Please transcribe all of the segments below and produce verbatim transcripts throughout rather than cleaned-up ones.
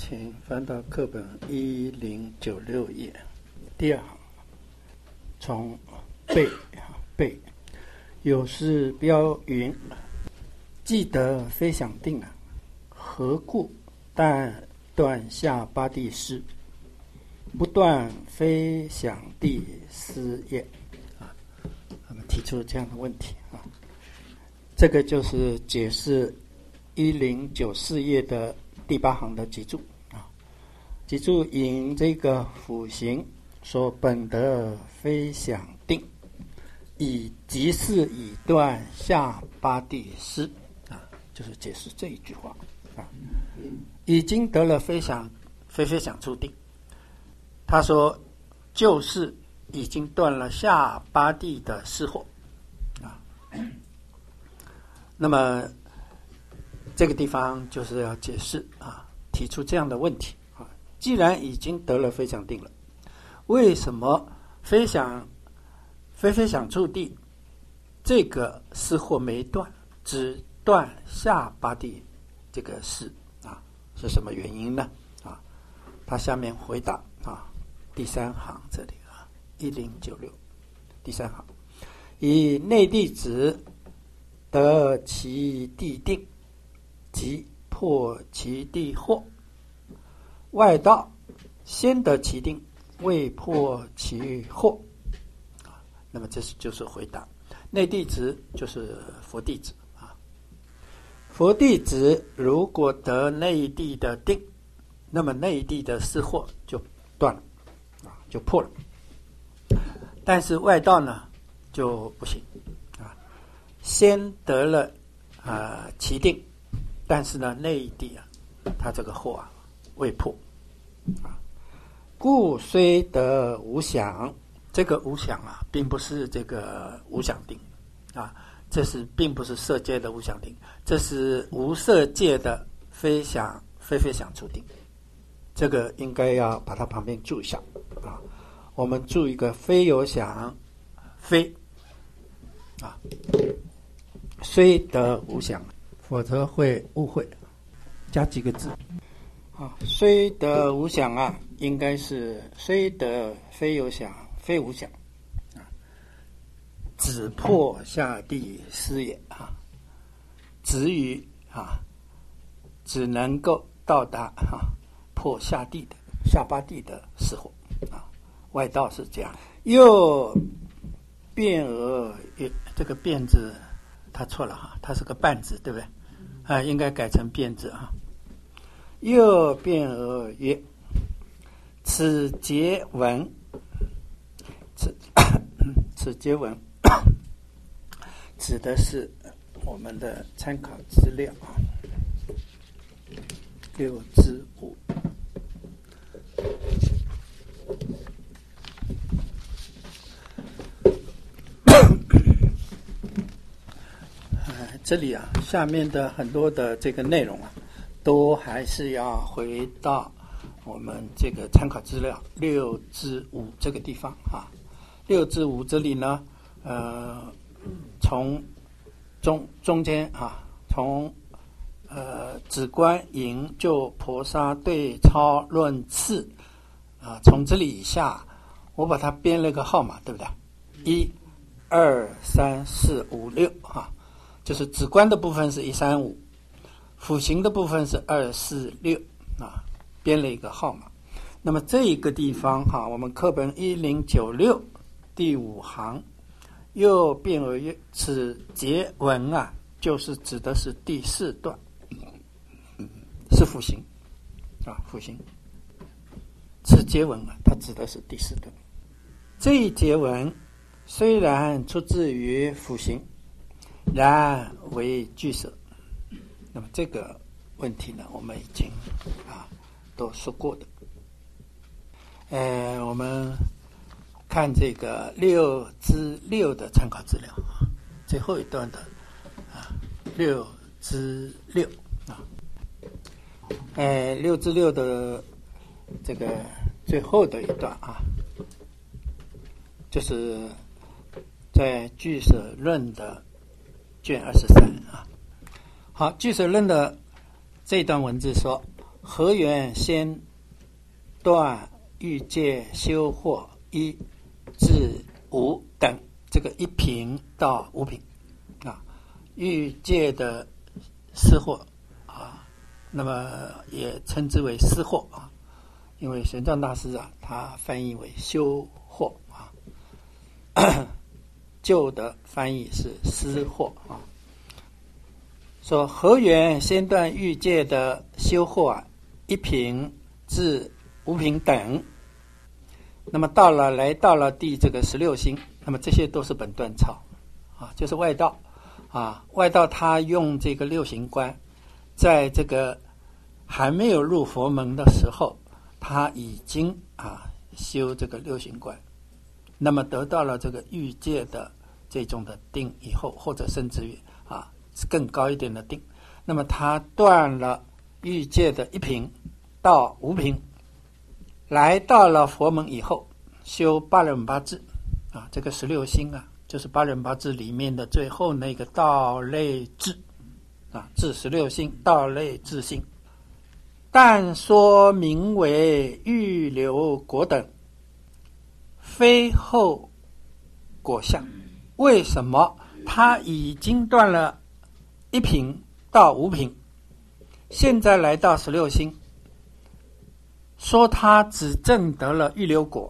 请翻到课本一零九六页第二行，从背背有诗标云：既得非想定啊，何故但断下八地诗？不断非想地思也。啊，我们提出这样的问题啊，这个就是解释一零九四页的第八行的脊柱啊。脊柱引这个辅行说：本得非想定，以即是以断下八地诗啊，就是解释这一句话啊。已经得了非想非非想处定，他说就是已经断了下八地的失惑啊。那么这个地方就是要解释啊，提出这样的问题啊。既然已经得了非想定了，为什么非想非非想处地这个失惑没断，只断下八地这个事啊？是什么原因呢？啊，他下面回答啊，第三行这里啊，一零九六第三行，以内地子得其地定，即破其地惑；外道先得其定，未破其惑。啊，那么这是就是回答。内地子就是佛弟子啊，佛弟子如果得内地的定，那么内地的失惑就断了啊，就破了。但是外道呢就不行啊，先得了啊其定，但是呢内地啊，他这个惑啊未破啊，故虽得无想。这个无想啊，并不是这个无想定啊，这是并不是色界的无想定，这是无色界的非想非非想处定。这个应该要把它旁边注一下啊。我们注一个非有想非啊，虽得无想，否则会误会。加几个字啊，虽得无想啊，应该是虽得非有想非无想啊，只破下地思也啊，只于啊，只能够到达啊破下地的下八地的时候啊。外道是这样，又变而这个变字他错了哈，它是个半字，对不对啊？应该改成变字啊。又变而曰：此节文，此此节文指的是我们的参考资料六之五。这里啊，下面的很多的这个内容啊，都还是要回到我们这个参考资料六之五这个地方啊。六之五这里呢，呃，从中中间啊，从呃止观营就婆沙对超论次啊，从这里以下，我把它编了个号码，对不对？一、二、三、四、五、六啊。就是止观的部分是一三五，辅行的部分是二四六啊，编了一个号码。那么这一个地方哈，我们课本一零九六第五行，又变而曰：此节文啊，就是指的是第四段，是辅行啊，辅行。此节文啊，它指的是第四段。这一节文虽然出自于辅行，然为俱舍。那么这个问题呢，我们已经啊都说过的。呃，我们看这个六之六的参考资料啊，最后一段的啊六之六啊，呃六之六的这个最后的一段啊，就是在俱舍论的卷二十三啊。好，俱舍论的这段文字说： 河源先断欲界修惑一至五等，这个一品到五品啊，欲界的思惑啊，那么也称之为思惑啊，因为玄奘大师啊，他翻译为修惑啊，旧的翻译是思惑啊。说河源先断欲界的修惑啊，一品至五品等。那么到了来到了第这个十六星，那么这些都是本断抄啊，就是外道啊，外道他用这个六行观，在这个还没有入佛门的时候，他已经啊修这个六行观，那么得到了这个欲界的这种的定以后，或者甚至于啊更高一点的定，那么他断了欲界的一品到五品，来到了佛门以后，修八忍八智啊，这个十六星啊，就是八忍八智里面的最后那个道类智啊，至十六星道类智星，但说名为预流果等，非后果相。为什么他已经断了一品到五品，现在来到十六星，说他只证得了预流果，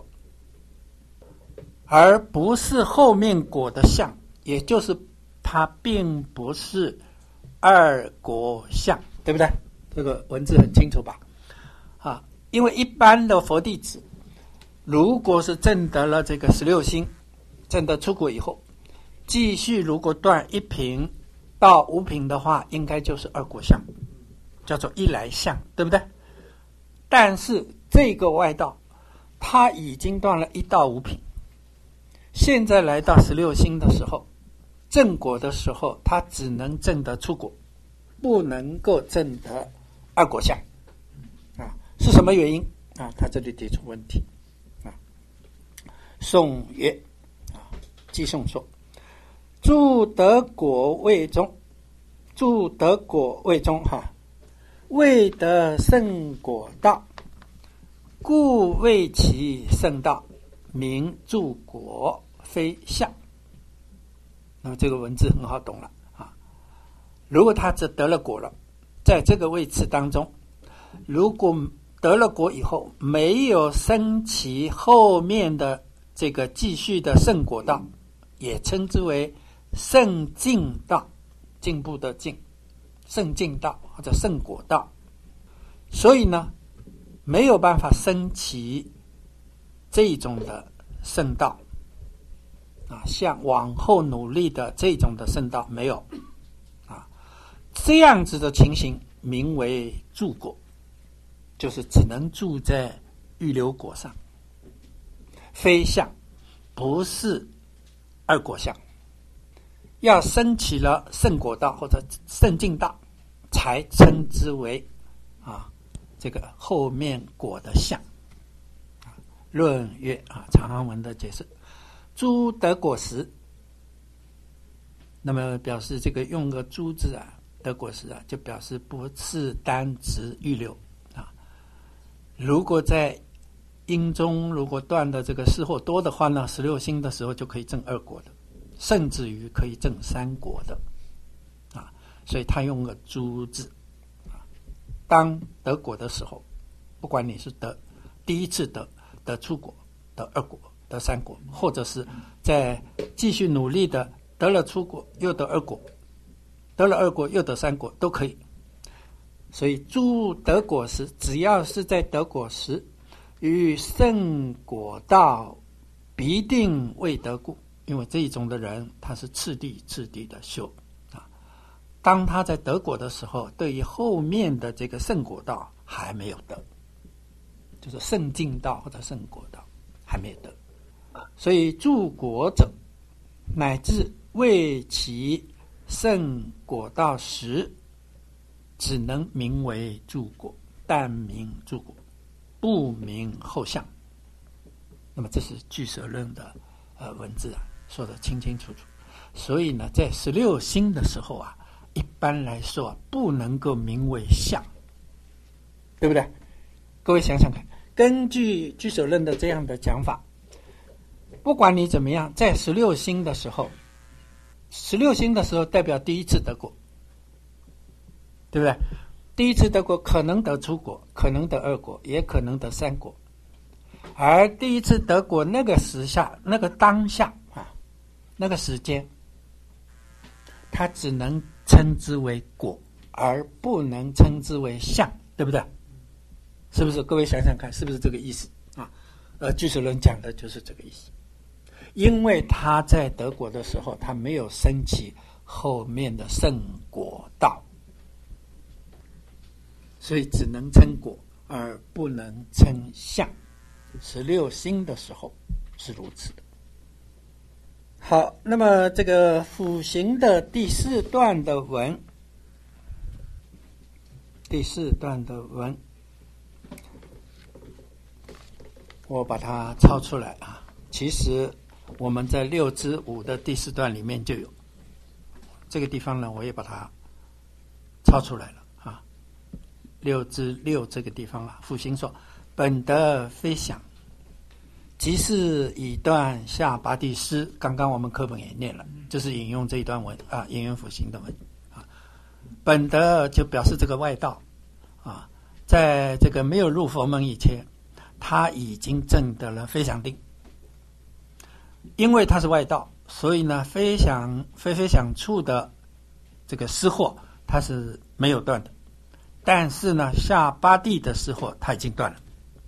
而不是后面果的相，也就是他并不是二果相，对不对？这个文字很清楚吧？啊，因为一般的佛弟子，如果是证得了这个十六星，证得出果以后，继续如果断一品到五品的话，应该就是二果相，叫做一来相，对不对？但是这个外道他已经断了一到五品，现在来到十六星的时候，证果的时候，他只能证得出果，不能够证得二果相啊，是什么原因啊？他这里提出问题啊。颂曰啊，偈颂说：住得果位中，住得果位中哈，未得圣果道，故谓其圣道，名住果，非相。那么这个文字很好懂了啊。如果他只得了果了，在这个位置当中，如果得了果以后没有升起后面的这个继续的圣果道，也称之为圣进道，进步的进，圣进道或者圣果道，所以呢没有办法升起这种的圣道啊，像往后努力的这种的圣道没有啊，这样子的情形名为住果，就是只能住在预流果上，非相，不是二果相。要升起了圣果道或者圣进道，才称之为啊这个后面果的相。论曰啊，长行文的解释，诸得果实，那么表示这个用个诸字啊，得果实啊，就表示不是单指预流啊。如果在因中如果断的这个失惑多的话呢，十六星的时候就可以证二果的，甚至于可以证三果的啊，所以他用个诸字啊。当得果的时候，不管你是得第一次得得出果、得二果、得三果，或者是在继续努力的得了出果又得二果，得了二果又得三果都可以。所以诸得果实，只要是在得果时与圣果道必定未得故，因为这一种的人他是次第次第的修啊。当他在得果的时候，对于后面的这个圣果道还没有得，就是圣进道或者圣果道还没有得，所以住果者乃至为其圣果道时，只能名为住果，但名住果，不名后相。那么这是俱舍论的呃文字啊，说得清清楚楚。所以呢，在十六星的时候啊，一般来说啊，不能够名为相对不对？各位想想看，根据居舍论的这样的讲法，不管你怎么样，在十六星的时候，十六星的时候代表第一次得果，对不对？第一次得果可能得初果，可能得二果，也可能得三果。而第一次得果那个时下，那个当下啊，那个时间，它只能称之为果，而不能称之为相，对不对？是不是？各位想想看，是不是这个意思啊？呃，居舍论讲的就是这个意思。因为他在得果的时候，他没有升起后面的圣果道，所以只能称果，而不能称相。十六星的时候是如此的。好，那么这个辅行的第四段的文，第四段的文，我把它抄出来啊。其实我们在六之五的第四段里面就有，这个地方呢，我也把它抄出来了啊。六之六这个地方啊，辅行说：“本德非想，即是以断下八地师。”刚刚我们课本也念了，就是引用这一段文啊，引用辅行的文啊。本德就表示这个外道啊，在这个没有入佛门以前，他已经证得了非想定。因为他是外道，所以呢，非想非非想处的这个失惑，他是没有断的。但是呢，下八地的失惑，他已经断了。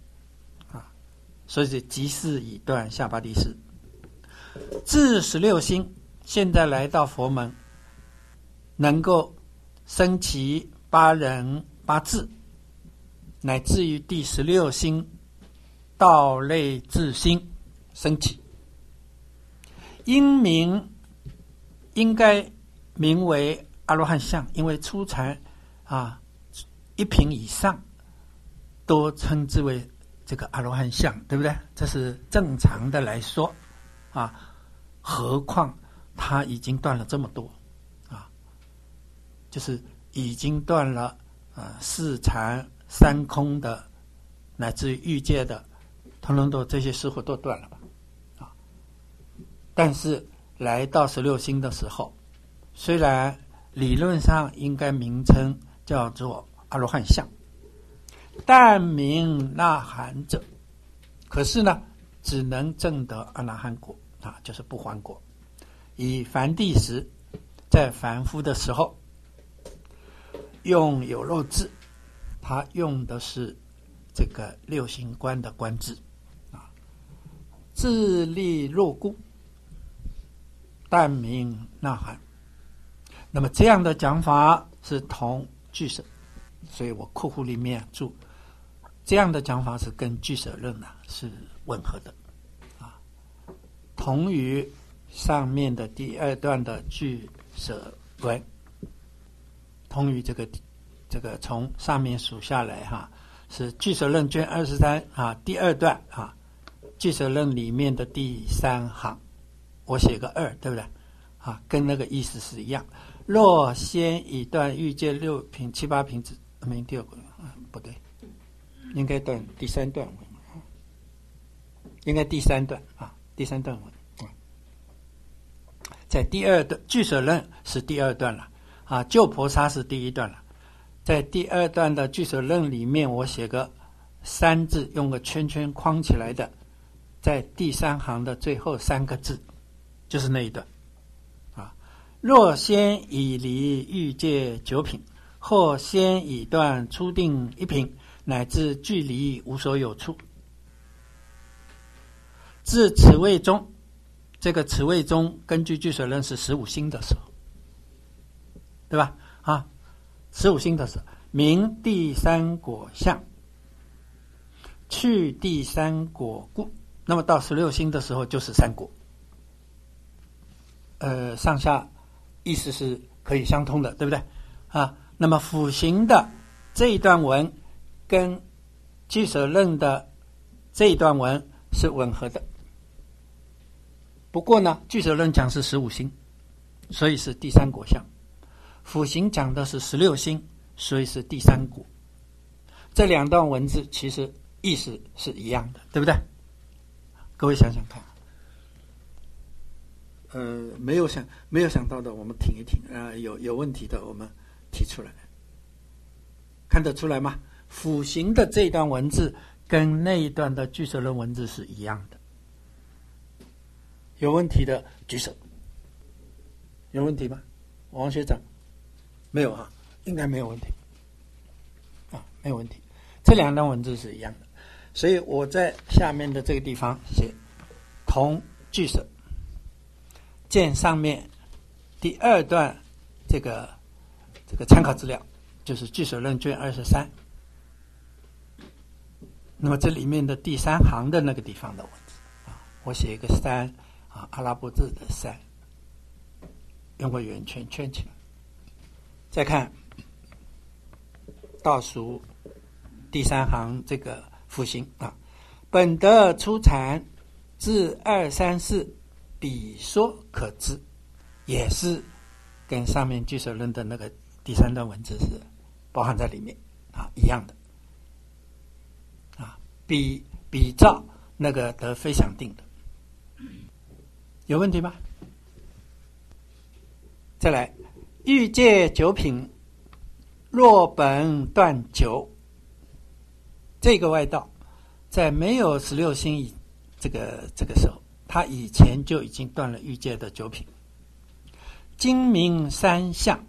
所以即是以断下八地师。至十六星，现在来到佛门，能够升起八人八智，乃至于第十六星道类智星升起，因名应该名为阿罗汉相，因为初禅啊一品以上都称之为这个阿罗汉相，对不对？这是正常的来说啊，何况他已经断了这么多啊，就是已经断了呃四禅三空的，乃至于欲界的，通通都这些师傅都断了吧啊。但是来到十六星的时候，虽然理论上应该名称叫做阿罗汉相，但名那含者，可是呢，只能证得阿那含果啊，就是不还果。以凡地时，在凡夫的时候，用有漏智，他用的是这个六行观的观智啊，自立若故，但名那含。那么这样的讲法是同俱舍，所以我括弧里面注。这样的讲法是跟俱舍论啊是吻合的啊，同于上面的第二段的俱舍文，同于这个这个从上面数下来哈、啊，是俱舍论卷二十三啊第二段啊，俱舍论里面的第三行，我写个二，对不对啊？跟那个意思是一样。若先以断欲界六品七八品子，没第二个啊，不对。应该断第三段文，应该第三段啊，第三段文啊，在第二段俱舍论是第二段了啊，旧婆沙是第一段了，在第二段的俱舍论里面，我写个三字，用个圈圈框起来的，在第三行的最后三个字，就是那一段啊。若先以离欲界九品，或先以断初定一品，乃至距离无所有处，至此位中，这个此位中根据俱舍论是十五星的时候，对吧？啊，十五星的时候，明第三果相，去第三果故。那么到十六星的时候就是三果，呃，上下意思是可以相通的，对不对？啊，那么辅行的这一段文跟俱舍论的这一段文是吻合的。不过呢，俱舍论讲是十五星，所以是第三果相；辅行讲的是十六星，所以是第三果。 这两段文字其实意思是一样的，对不对？各位想想看，呃，没有想没有想到的，我们听一听啊、呃，有有问题的我们提出来，看得出来吗？辅行的这段文字跟那一段的俱舍论文字是一样的。有问题的举手。有问题吗？王学长，没有啊，应该没有问题啊，没有问题。这两段文字是一样的，所以我在下面的这个地方写同俱舍，见上面第二段这个这个参考资料，就是俱舍论卷二十三。那么这里面的第三行的那个地方的文字啊，我写一个三啊，阿拉伯字的三，用个圆圈圈起来。再看倒数第三行这个辅行啊，本德出禅至二三四比说可知，也是跟上面俱舍论的那个第三段文字是包含在里面啊，一样的啊，比比照那个得非想定的。有问题吗？再来，欲界九品若本断九，这个外道在没有十六星以这个这个时候，他以前就已经断了欲界的九品。今明三相，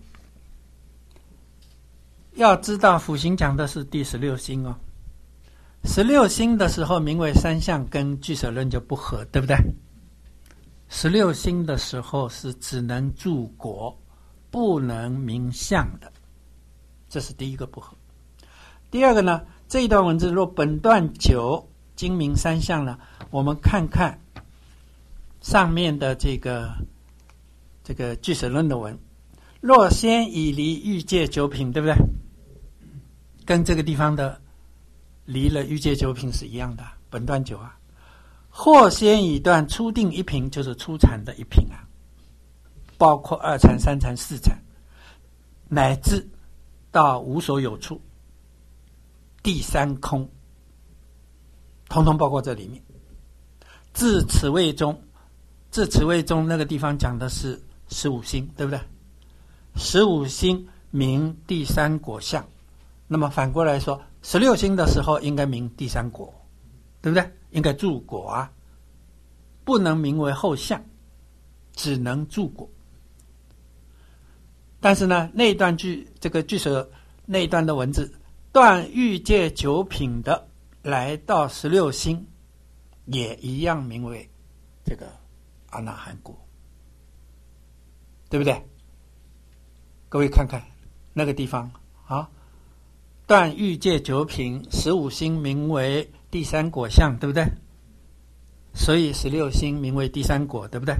要知道辅行讲的是第十六星哦。十六星的时候名为三相，跟俱舍论就不合，对不对？十六星的时候是只能住果，不能明相的，这是第一个不合。第二个呢，这一段文字若本段九今明三相呢，我们看看上面的这个这个俱舍论的文，若先已离欲界九品，对不对？跟这个地方的离了欲界九品是一样的，本段九啊。或先已断初定一品，就是初禅的一品啊，包括二禅、三禅、四禅，乃至到无所有处、第三空，统统包括这里面。至此位中，至此位中那个地方讲的是十五星，对不对？十五星明第三果相，那么反过来说，十六星的时候应该明第三果，对不对？应该住果啊，不能名为后相，只能住果。但是呢，那一段句这个俱舍那一段的文字，断欲界九品的来到十六星，也一样名为这个阿那含果，对不对？各位看看那个地方啊，断欲界九品，十五星名为第三果相，对不对？所以十六星名为第三果，对不对？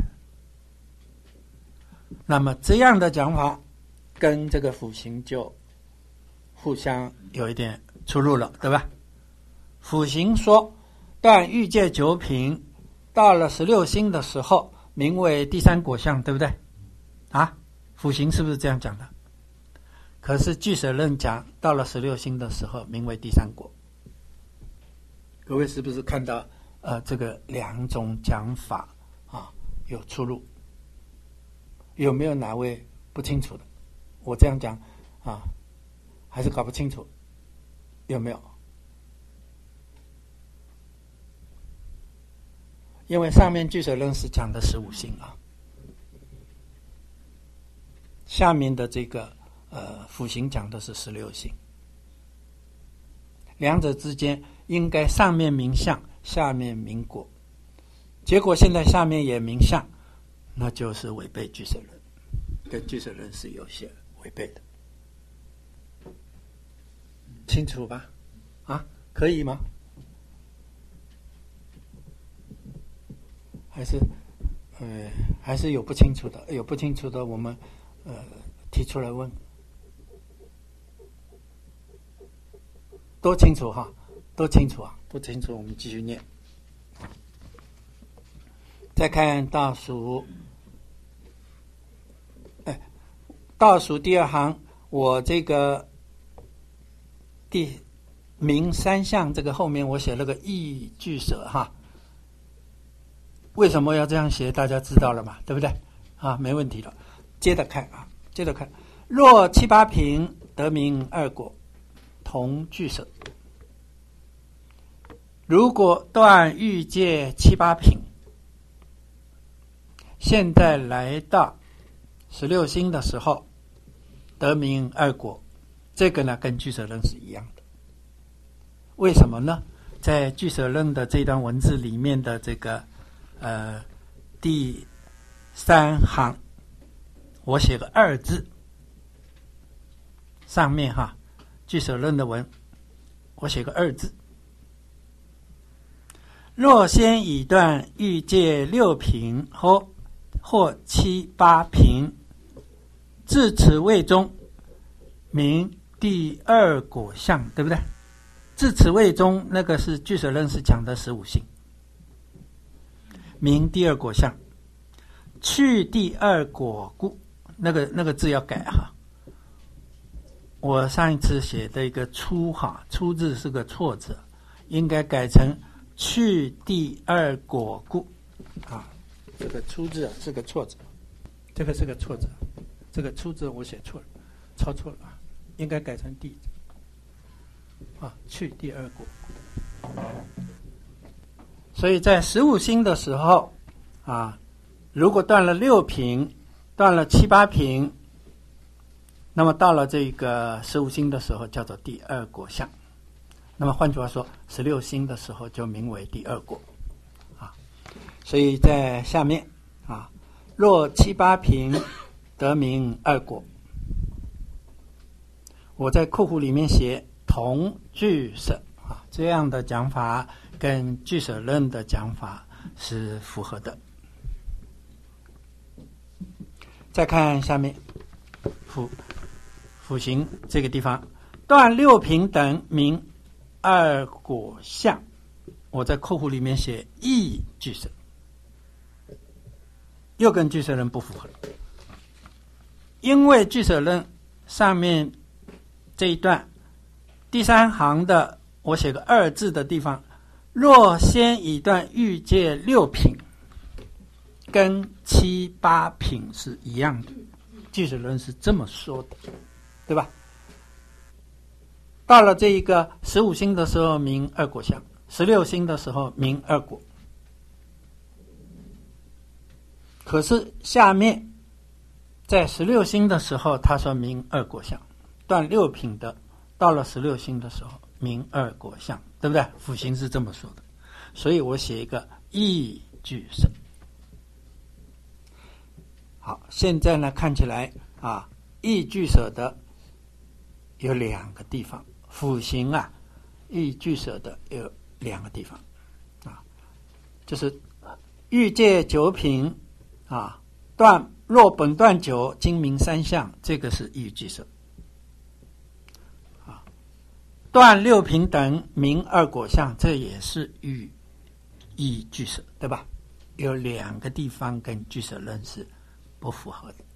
那么这样的讲法跟这个辅行就互相有一点出入了，对吧？辅行说断欲界九品，到了十六星的时候名为第三果相，对不对？啊，辅行是不是这样讲的？可是俱舍论讲到了十六星的时候名为第三果。各位是不是看到呃这个两种讲法啊有出入？有没有哪位不清楚的？我这样讲啊还是搞不清楚？有没有？因为上面俱舍论是讲的十五星啊，下面的这个呃辅行讲的是十六星，两者之间应该上面明相，下面明果，结果现在下面也明相，那就是违背俱舍论，跟俱舍论是有些违背的，清楚吧？啊，可以吗？还是呃还是有不清楚的，有不清楚的我们呃提出来问，都清楚哈，都清楚啊，不清楚我们继续念。再看倒数，哎，倒数第二行，我这个第明三项这个后面我写了个义俱舍哈，为什么要这样写？大家知道了嘛，对不对？啊，没问题了。接着看啊，接着看，若七八平得名二果，同俱舍。如果断欲界七八品，现在来到十六星的时候，得名二果，这个呢跟俱舍论是一样的。为什么呢？在俱舍论的这段文字里面的这个呃第三行，我写个二字，上面哈俱舍论的文，我写个二字。若先已断欲界六品或或七八品，至此位中，名第二果相，对不对？至此位中，那个是俱舍论是讲的十五性，名第二果相，去第二果故，那个那个字要改哈。我上一次写的一个出哈，出字是个错字，应该改成去第二果故啊。这个出字啊是个错字，这个是个错字，这个出字我写错了，抄错了，应该改成第啊，去第二果。所以在十五星的时候啊，如果断了六品，断了七八品，那么到了这个十五星的时候叫做第二果相。那么换句话说，十六星的时候就名为第二果啊。所以在下面啊，若七八品得名二果，我在括弧里面写同俱舍啊，这样的讲法跟俱舍论的讲法是符合的。再看下面辅辅行这个地方，断六品等名二果相，我在括弧里面写义俱舍，又跟俱舍论不符合，因为俱舍论上面这一段第三行的我写个二字的地方，若先已断欲界六品，跟七八品是一样的，俱舍论是这么说的，对吧？到了这一个十五星的时候名二果相，十六星的时候名二果。可是下面在十六星的时候他说名二果相，断六品的到了十六星的时候名二果相，对不对？辅行是这么说的，所以我写一个义俱舍。好，现在呢看起来啊，义俱舍的有两个地方，辅行啊义俱舍的有两个地方啊，就是欲界九品啊，断若本断九，今明三相，这个是义俱舍啊。断六品等名二果相，这也是义义俱舍，对吧？有两个地方跟俱舍论是不符合的。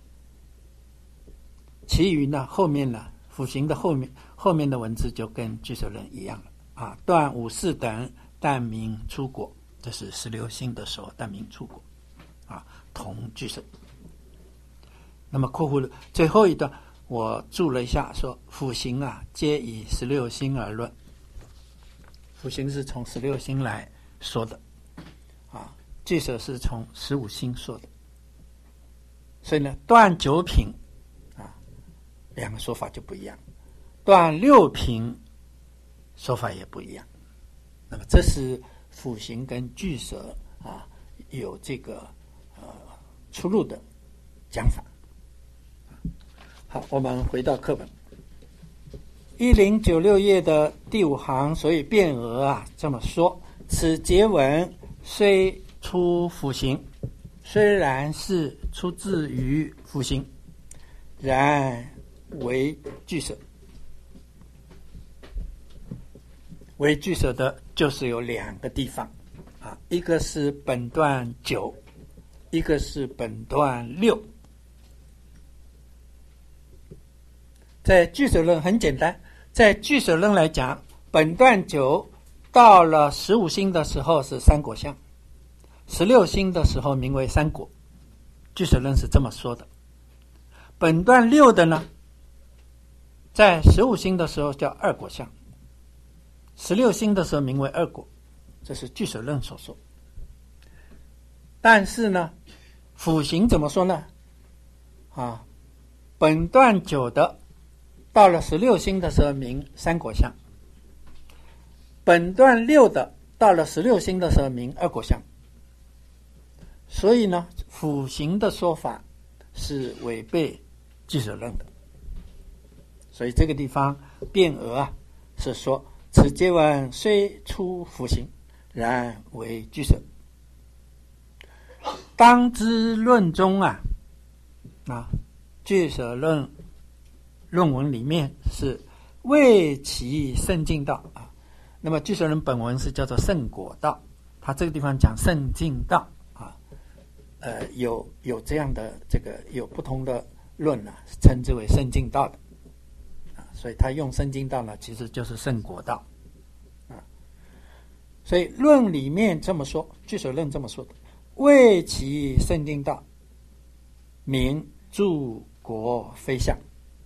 其余呢，后面呢，辅行的后面后面的文字就跟俱舍论一样了啊。断五四等但名出果，这是十六星的时候但名出果啊，同俱舍。那么括弧最后一段我注了一下，说辅行啊皆以十六星而论，辅行是从十六星来说的啊，俱舍是从十五星说的。所以呢，断九品啊，两个说法就不一样，断六品说法也不一样。那么这是辅行跟俱舍啊有这个呃出入的讲法。好，我们回到课本一零九六页的第五行，所以卞额啊这么说：此结文虽出辅行，虽然是出自于辅行，然为俱舍。为俱舍的就是有两个地方啊，一个是本段九，一个是本段六。在俱舍论很简单，在俱舍论来讲， 本段九到了十五星的时候是三果相，十六星的时候名为三果，俱舍论是这么说的。本段六的呢，在十五星的时候叫二果相，十六星的时候名为二果，这是俱舍论所说。但是呢，辅行怎么说呢？啊，本段九的到了十六星的时候名三果相，本段六的到了十六星的时候名二果相。所以呢，辅行的说法是违背俱舍论的。所以这个地方辩讹啊，是说此诘文虽出辅行，然为俱舍。当知论中啊，啊，俱舍论论文里面是为其圣境道啊。那么俱舍论本文是叫做圣果道，他这个地方讲圣境道啊，呃，有有这样的这个有不同的论呢、啊，称之为圣境道的啊，所以他用圣境道呢，其实就是圣果道啊。所以论里面这么说，俱舍论这么说的。为其圣境道，名诸国非相，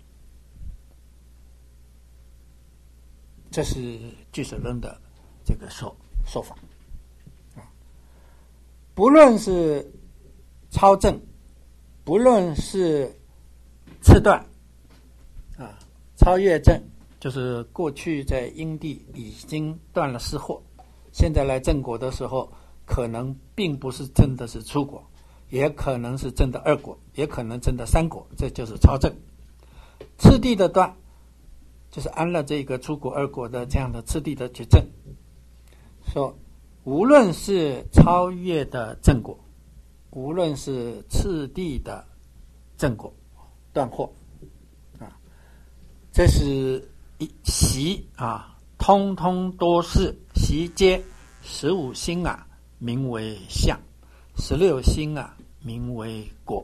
这是俱舍论的这个说说法啊。不论是超证，不论是次断啊，超越证，就是过去在因地已经断了失惑，现在来正果的时候，可能并不是真的是初果，也可能是真的二果，也可能真的三果，这就是超证。次第的断，就是安了这个初果二果的这样的次第的去证，说无论是超越的正果，无论是次第的正果断惑啊，这是一习啊，通通都是习皆十五星啊，名为相，十六星啊，名为果，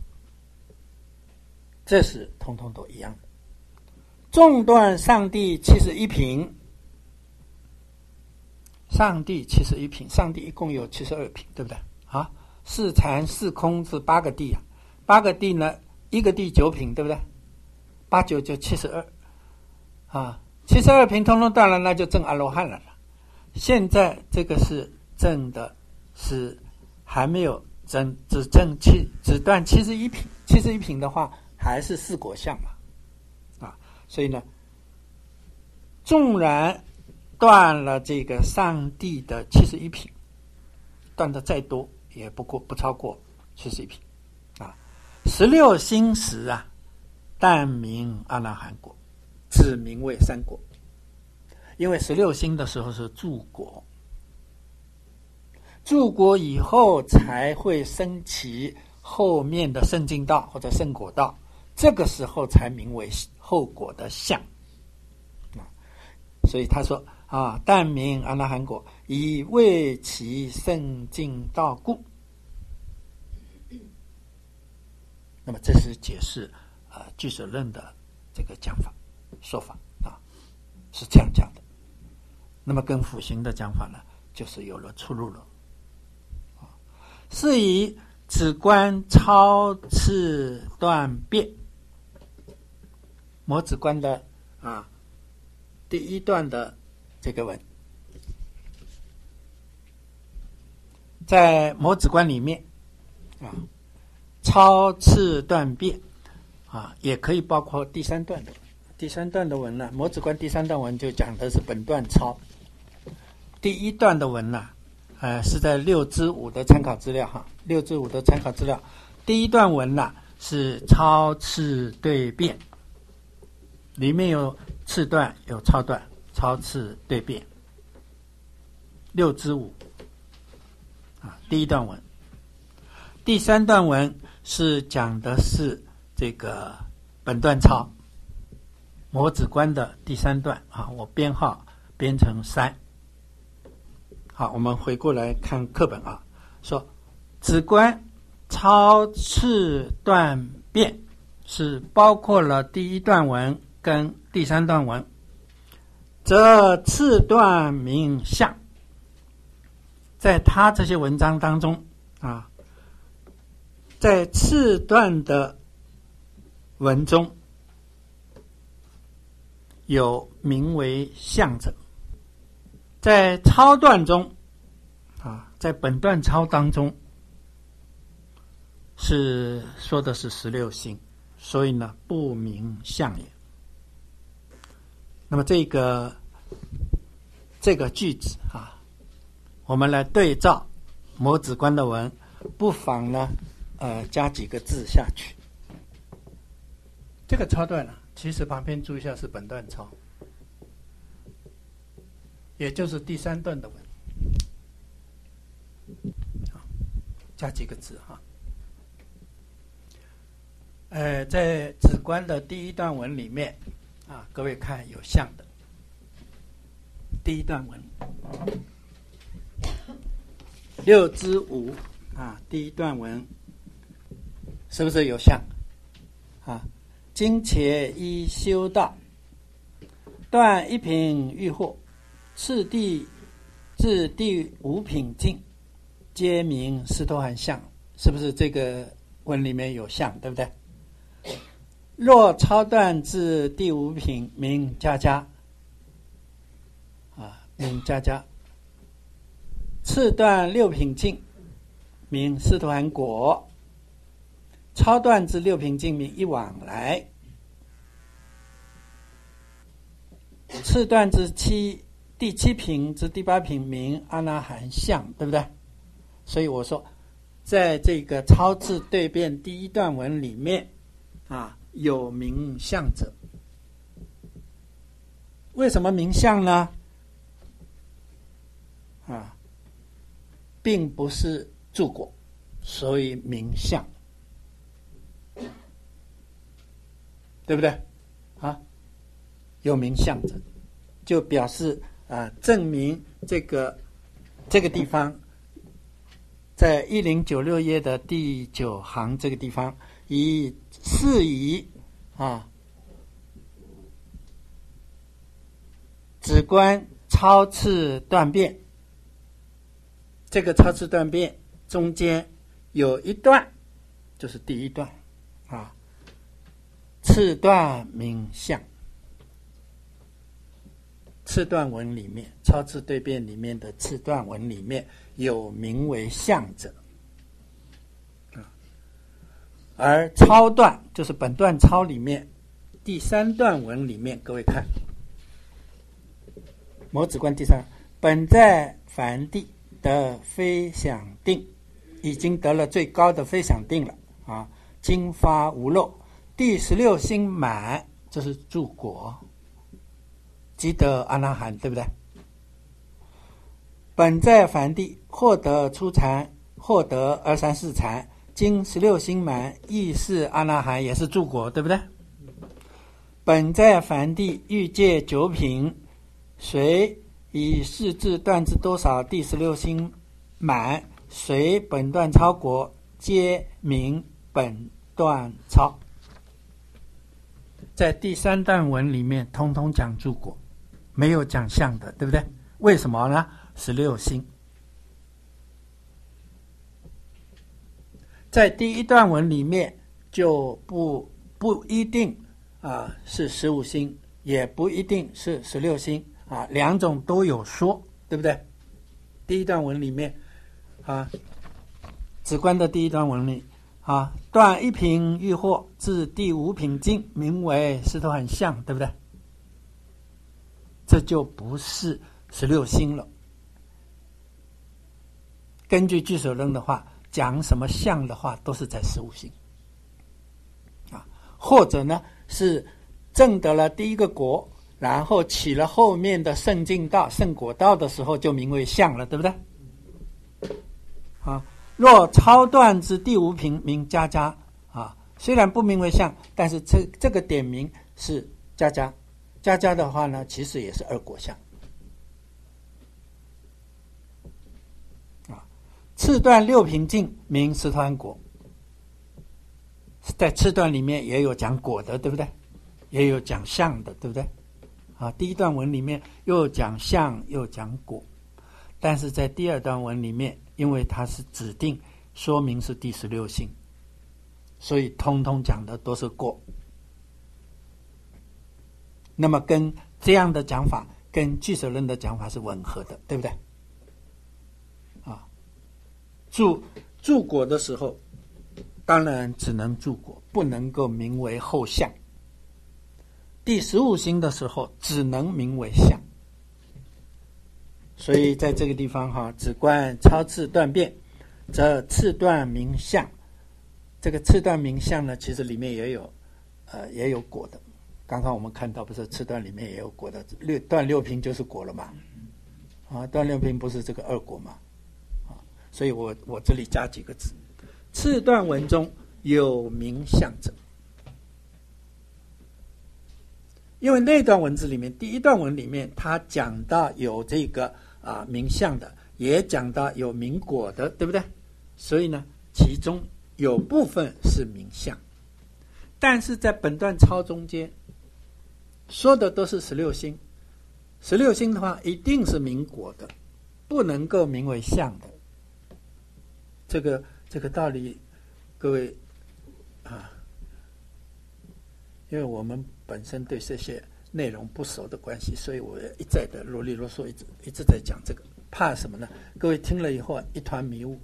这是通通都一样的。纵断上帝七十一品，上帝七十一品，上帝一共有七十二品，对不对？啊，四禅四空是八个地啊，八个地呢，一个地九品，对不对？八九就七十二啊，七十二品通通断了，那就证阿罗汉了了。现在这个是证的是还没有证，只证七只断七十一品，七十一品的话还是四果相嘛，啊，所以呢，纵然断了这个上帝的七十一品，断的再多也不过不超过七十一品啊。十六星时啊，但名阿那含果，只名为三果。因为十六星的时候是住国，住国以后才会升起后面的圣境道或者圣果道，这个时候才名为后果的相啊。所以他说啊，但名阿那含果，以为其圣境道故。那么这是解释啊俱舍论的这个讲法说法啊，是这样讲的。那么跟辅行的讲法呢，就是有了出入了。是以只观超次断变，摩子观的啊第一段的这个文，在摩子观里面啊，超次断变啊，也可以包括第三段的第三段的文呢。摩子观第三段文就讲的是本段超。第一段的文呢、啊，呃，是在六之五的参考资料哈，六之五的参考资料，第一段文呢、啊、是超次对变，里面有次段有超段，超次对变，六之五啊，第一段文。第三段文是讲的是这个本段超，摩子观的第三段啊，我编号编成三。好，我们回过来看课本啊，说只观超次断变是包括了第一段文跟第三段文， 则次段名相。在他这些文章当中啊，在次段的文中有名为相者，在抄段中啊，在本段抄当中是说的是十六星，所以呢不名相也。那么这个这个句子啊，我们来对照摩子观的文，不妨呢呃加几个字下去。这个抄段呢、啊，其实旁边注意一下是本段抄，也就是第三段的文，加几个字哈。呃，在子观的第一段文里面啊，各位看有像的第一段文六之五啊，第一段文是不是有像啊？今且依修道，断一品欲惑，次第至第五品境，皆名斯陀含相，是不是这个文里面有像，对不对？若超断至第五品，名家家啊，名家家。次断六品境，名斯陀含果。超断至六品境，名一往来。次断至七第七品至第八品，名阿那含相，对不对？所以我说，在这个超字对辩第一段文里面啊，有名相者。为什么名相呢？啊，并不是住果，所以名相，对不对？啊，有名相者，就表示啊，证明这个这个地方，在一零九六页的第九行这个地方，以是以啊，只观超次断辩。这个超次断辩中间有一段，就是第一段啊，次段名相。次段文里面，超次对辩里面的次段文里面有名为相者，而超段就是本段超里面第三段文里面，各位看摩子观第三，本在梵地的非想定，已经得了最高的非想定了啊！经发无漏，第十六星满，这是住果，即得阿那含，对不对？本在梵地获得初禅，获得二三四禅，经十六星满，亦是阿那含，也是住果，对不对？本在梵地欲界九品，随以四字断至多少第十六星满，随本段超果，皆名本段超。在第三段文里面通通讲住果，没有讲相的，对不对？为什么呢？十六星。在第一段文里面就不不一定啊是十五星，也不一定是十六星啊，两种都有说，对不对？第一段文里面啊，止观的第一段文里啊，断一品欲惑至第五品境，名为斯陀含相，对不对？这就不是十六星了。根据俱舍论的话，讲什么相的话，都是在十五星啊，或者呢是证得了第一个果，然后起了后面的圣境道、圣果道的时候，就名为相了，对不对？啊，若超断之第五品，名家家啊，虽然不名为相，但是这这个点名是家家，家家的话呢，其实也是二果相。啊，次段六品境名斯陀含果，在次段里面也有讲果的，对不对？也有讲相的，对不对？ 啊，第一段文里面又讲相又讲果，但是在第二段文里面，因为它是指定说明是第十六性，所以通通讲的都是果。那么跟这样的讲法跟俱舍论的讲法是吻合的，对不对？啊，住住果的时候当然只能住果，不能够名为后相。第十五星的时候只能名为相。所以在这个地方哈，只观超次断变，则次断名相。这个次断名相呢，其实里面也有呃也有果的。刚刚我们看到不是次断里面也有果的，六断六平就是果了嘛，啊，断六平不是这个二果嘛，啊，所以我我这里加几个字，次断文中有名相者，因为那段文字里面，第一段文里面他讲到有这个啊名相的，也讲到有名果的，对不对？所以呢，其中有部分是名相，但是在本段抄中间说的都是十六星，十六星的话一定是名果的，不能够名为相的。这个这个道理，各位啊，因为我们本身对这些内容不熟的关系，所以我一再的啰里啰嗦，一直一直在讲这个，怕什么呢？各位听了以后一团迷雾，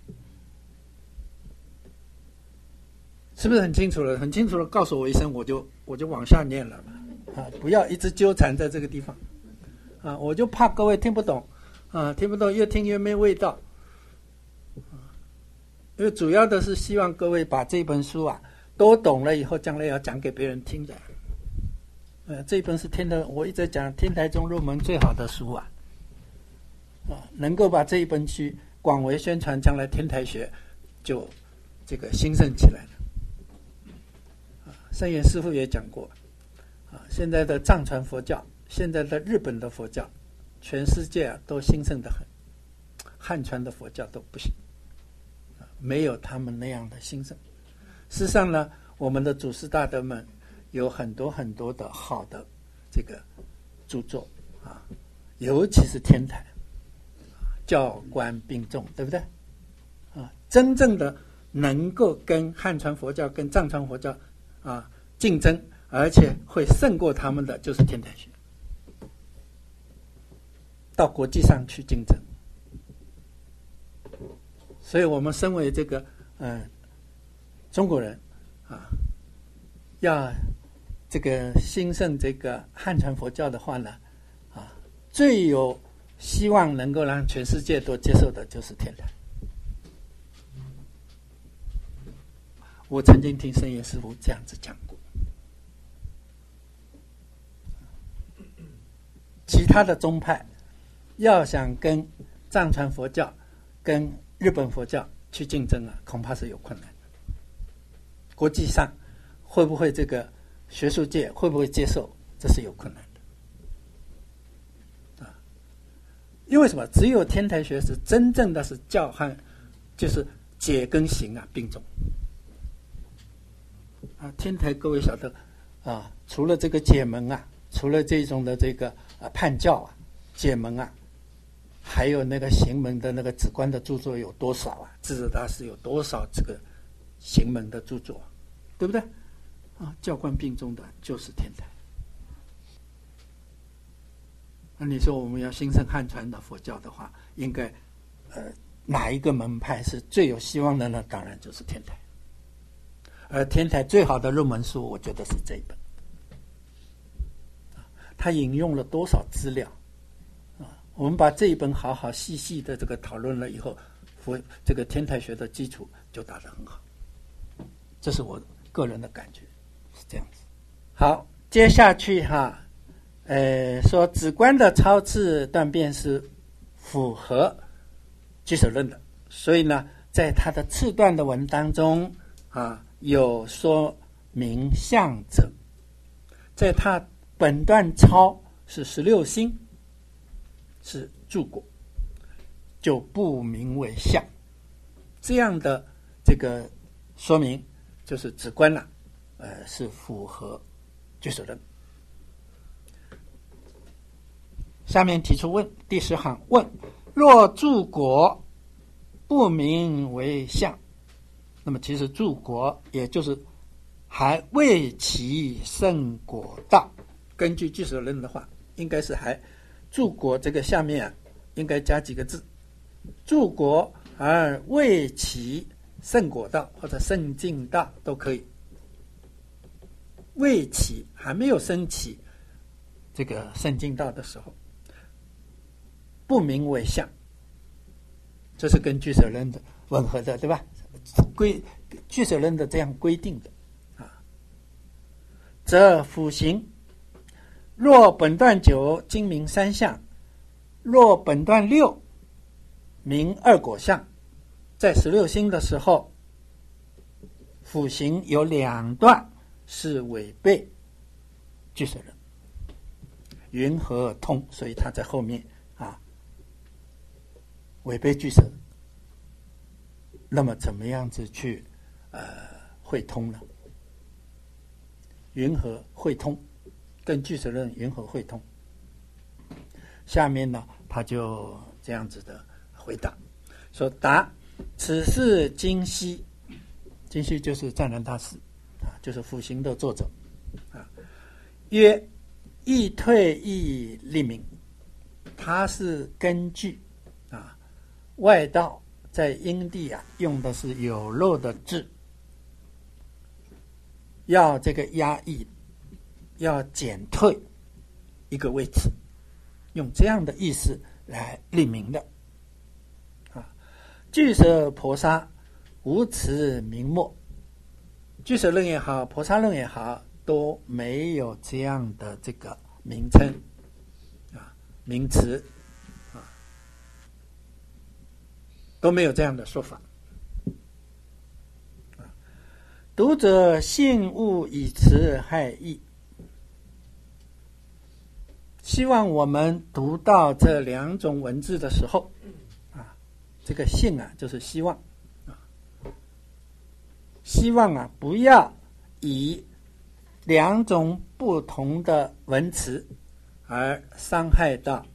是不是很清楚了？很清楚了，告诉我一声，我就我就往下念了嘛。啊，不要一直纠缠在这个地方，啊，我就怕各位听不懂，啊，听不懂越听越没味道，啊，因为主要的是希望各位把这本书啊都懂了以后，将来要讲给别人听的。呃，这本是天台，我一直讲天台宗入门最好的书啊，啊，能够把这一本去广为宣传，将来天台学就这个兴盛起来了。啊，圣严师父也讲过。现在的藏传佛教，现在的日本的佛教，全世界啊都兴盛得很，汉传的佛教都不行，没有他们那样的兴盛。事实上呢，我们的祖师大德们有很多很多的好的这个著作啊，尤其是天台，教观并重，对不对？啊，真正的能够跟汉传佛教、跟藏传佛教啊竞争。而且会胜过他们的就是天台学，到国际上去竞争。所以我们身为这个嗯、呃、中国人啊，要这个兴盛这个汉传佛教的话呢，啊，最有希望能够让全世界都接受的就是天台。我曾经听圣严师父这样子讲过。其他的宗派要想跟藏传佛教、跟日本佛教去竞争啊，恐怕是有困难的。国际上会不会这个学术界会不会接受，这是有困难的啊。因为什么？只有天台学是真正的是教和就是解跟行啊并重啊。天台各位晓得啊，除了这个解门啊，除了这种的这个啊判教啊、解门啊，还有那个行门的那个止观的著作有多少啊？智者大师有多少这个行门的著作，对不对？啊，教观并重的就是天台。那你说我们要兴盛汉传的佛教的话，应该呃哪一个门派是最有希望的呢？当然就是天台。而天台最好的入门书，我觉得是这一本。他引用了多少资料啊？我们把这一本好好细细的这个讨论了以后，佛这个天台学的基础就打得很好。这是我个人的感觉，是这样子。好，接下去哈，呃，说止观的超次断变是符合俱舍论的，所以呢，在他的次断的文当中啊，有说明相者，在他本段抄是十六星，是住果，就不名为相。这样的这个说明就是止观了，呃，是符合俱舍论。 下面提出问，第十行问：若柱国不名为相，那么其实柱国也就是还未其圣果道。根据俱舍论的话，应该是还柱国这个下面啊，应该加几个字：柱国而未其圣果道或者圣境道都可以。未起还没有升起这个圣境道的时候，不名为相，这是跟俱舍论的吻合的，对吧？规俱舍论的这样规定的啊。则辅行，若本段九今名三相，若本段六名二果相，在十六星的时候，辅行有两段是违背俱舍论，云和通，所以他在后面啊违背俱舍。那么怎么样子去呃会通呢？云和会通，跟俱舍论云和会通。下面呢，他就这样子的回答，说：答，此是今昔，今昔就是湛然大师啊，就是辅行的作者啊。曰：亦退亦立名，他是根据啊外道在因地啊用的是有漏的字，要这个压抑，要减退一个位置，用这样的意思来立名的啊。俱舍婆沙无此名末，俱舍论也好，婆沙论也好，都没有这样的这个名称啊名词啊，都没有这样的说法。读者信勿以词害意，希望我们读到这两种文字的时候啊，这个信啊就是希望啊，希望啊不要以两种不同的文词而伤害到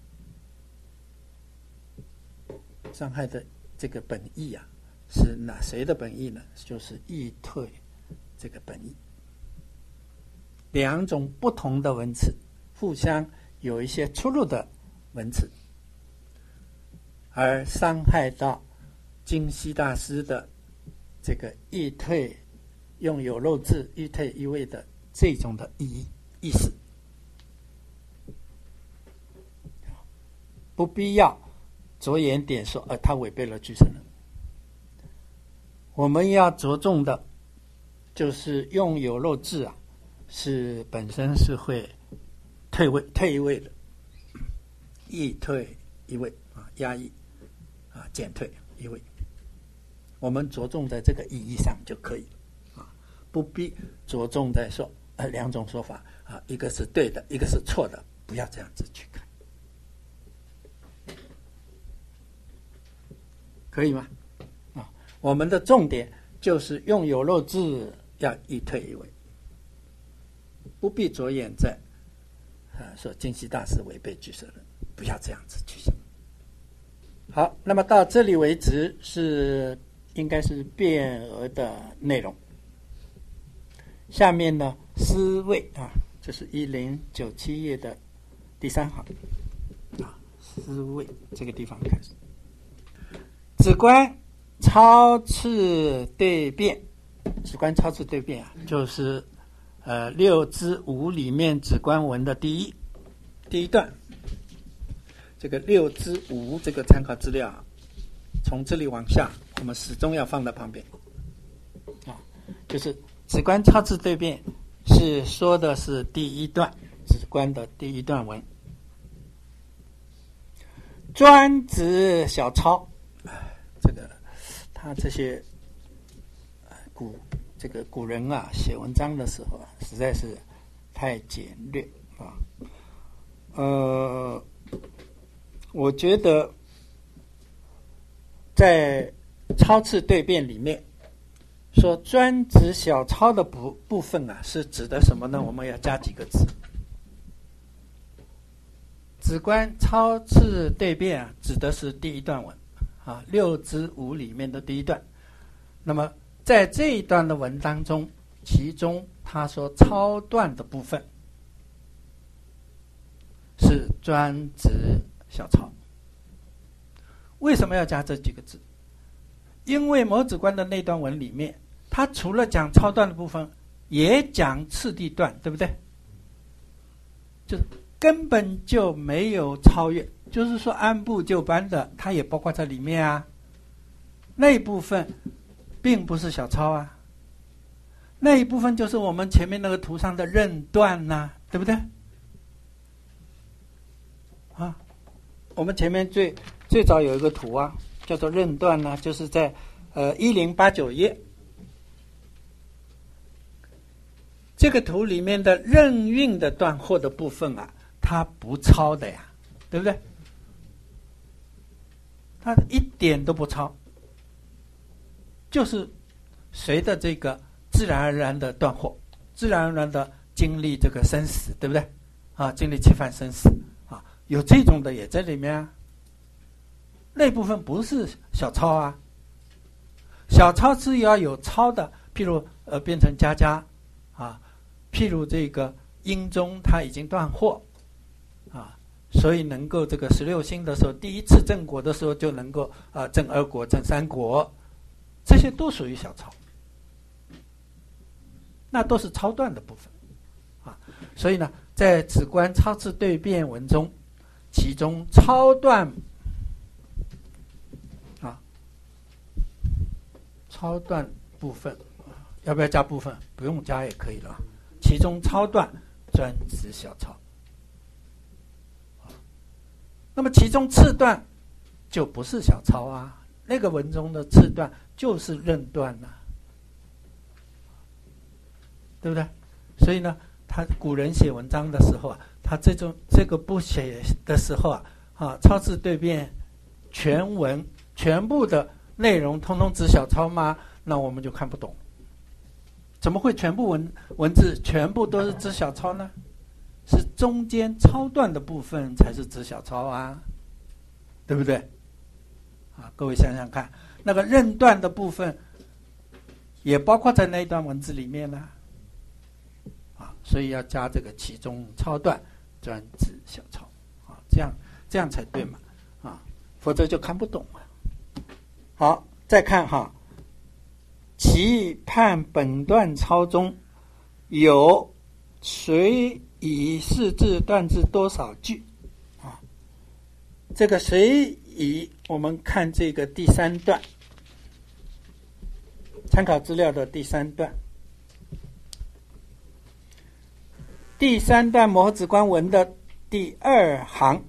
伤害的这个本意啊，是哪谁的本意呢？就是意退这个本意。两种不同的文词互相有一些出入的文词，而伤害到今昔大师的这个意退，用有漏字意退意位的这种的意意思，不必要着眼点说，呃，他违背了俱舍论。我们要着重的，就是用有漏字啊，是本身是会退位、退一位的，意退一位啊，压抑啊，减退一位。我们着重在这个意义上就可以了啊，不必着重在说呃两种说法啊，一个是对的，一个是错的，不要这样子去看，可以吗？啊，我们的重点就是用有漏字要一退一位，不必着眼在啊说今昔大师违背俱舍论，不要这样子去想。好，那么到这里为止是应该是辩讹的内容。下面呢，思维啊，这是一零九七页的第三行啊，思维这个地方开始。止观超次对辩，止观超次对辩啊，就是呃六之五里面止观文的第一第一段。这个六之五这个参考资料啊，从这里往下，我们始终要放在旁边啊，就是止观超次对辩是说的是第一段止观的第一段文。专指小抄，这个他这些古这个古人啊写文章的时候啊，实在是太简略啊。呃，我觉得在超次对辩里面说专指小抄的部部分啊，是指的什么呢？我们要加几个字。 止观超次对辩啊，指的是第一段文啊，六之五里面的第一段。那么在这一段的文当中，其中他说超断的部分是专指小抄。为什么要加这几个字？因为摩止观的那段文里面，他除了讲超断的部分，也讲次第段，对不对？就是根本就没有超越，就是说按部就班的，它也包括在里面啊。那一部分并不是小抄啊，那一部分就是我们前面那个图上的认断呐、啊，对不对？啊，我们前面最最早有一个图啊，叫做认断呢、啊，就是在呃一零八九页，这个图里面的任运的断或的部分啊，它不抄的呀，对不对？它一点都不抄，就是随着这个自然而然的断或，自然而然的经历这个生死，对不对？啊，经历七犯生死啊，有这种的也在里面啊。那部分不是小抄啊，小抄是要有抄的，譬如呃变成家家啊，譬如这个因中它已经断或啊，所以能够这个十六星的时候，第一次正果的时候就能够啊正二果、正三果，这些都属于小抄，那都是抄断的部分啊。所以呢，在止观超次对辩文中，其中抄断啊，抄断部分，要不要加部分？不用加也可以了。其中抄断专指小抄。那么其中次断就不是小抄啊，那个文中的次断就是认断啊，对不对？所以呢，他古人写文章的时候啊，他这种这个不写的时候啊，啊，超次对辩全文全部的内容通通指小抄吗？那我们就看不懂。怎么会全部文文字全部都是指小抄呢？是中间抄断的部分才是指小抄啊，对不对？啊，各位想想看，那个认断的部分也包括在那一段文字里面呢，啊，所以要加这个其中抄断专指小抄啊，这样这样才对嘛，啊，否则就看不懂了。好，再看哈，其判本段抄中有随以释字断字多少句啊？这个随以我们看这个第三段，参考资料的第三段，第三段摩止观文的第二行，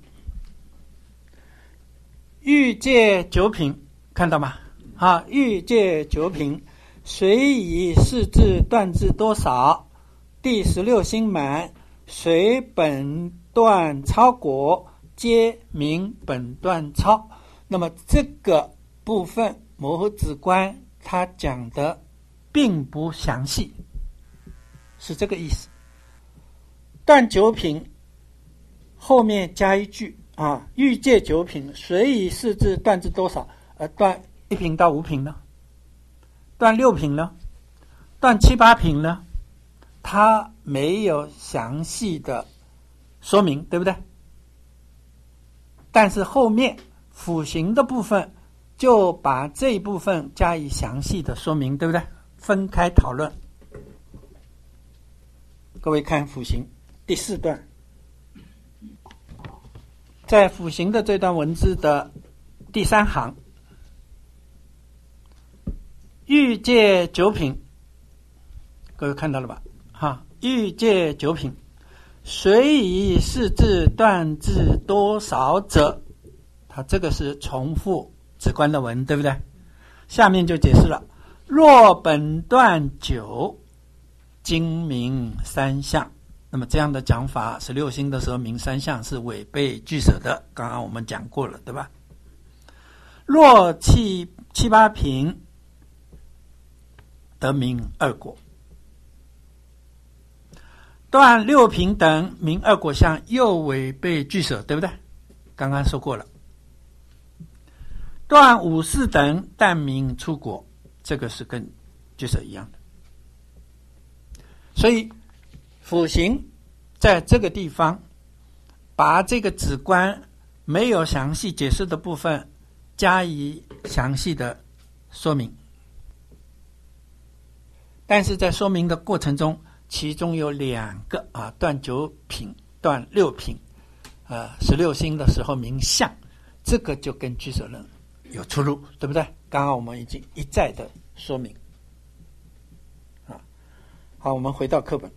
欲界九品，看到吗？啊，欲界九品，随以释字断字多少？第十六星满，随本段抄果，皆名本段抄。那么这个部分摩止观他讲的并不详细，是这个意思。断九品后面加一句啊，欲界九品，随以释字断字多少？呃，断一品到五品呢？断六品呢？断七八品呢？他没有详细的说明，对不对？但是后面辅行的部分就把这一部分加以详细的说明，对不对？分开讨论。各位看辅行第四段，在辅行的这段文字的第三行，欲界九品，各位看到了吧？哈，欲界九品，随以释字断字多少者？他这个是重复止观的文，对不对？下面就解释了：若本段九，今明三项。那么这样的讲法，十六星的时候明三项是违背俱舍的，刚刚我们讲过了，对吧？若七七八品，得名二果。 断六品等名二果相，又违背俱舍，对不对？刚刚说过了。断五四等但名出果，这个是跟俱舍一样的。所以辅行在这个地方把这个止观没有详细解释的部分加以详细的说明，但是在说明的过程中，其中有两个啊，断九品、断六品，呃，十六星的时候名相，这个就跟俱舍论有出入，对不对？刚刚我们已经一再的说明。啊，好，我们回到课本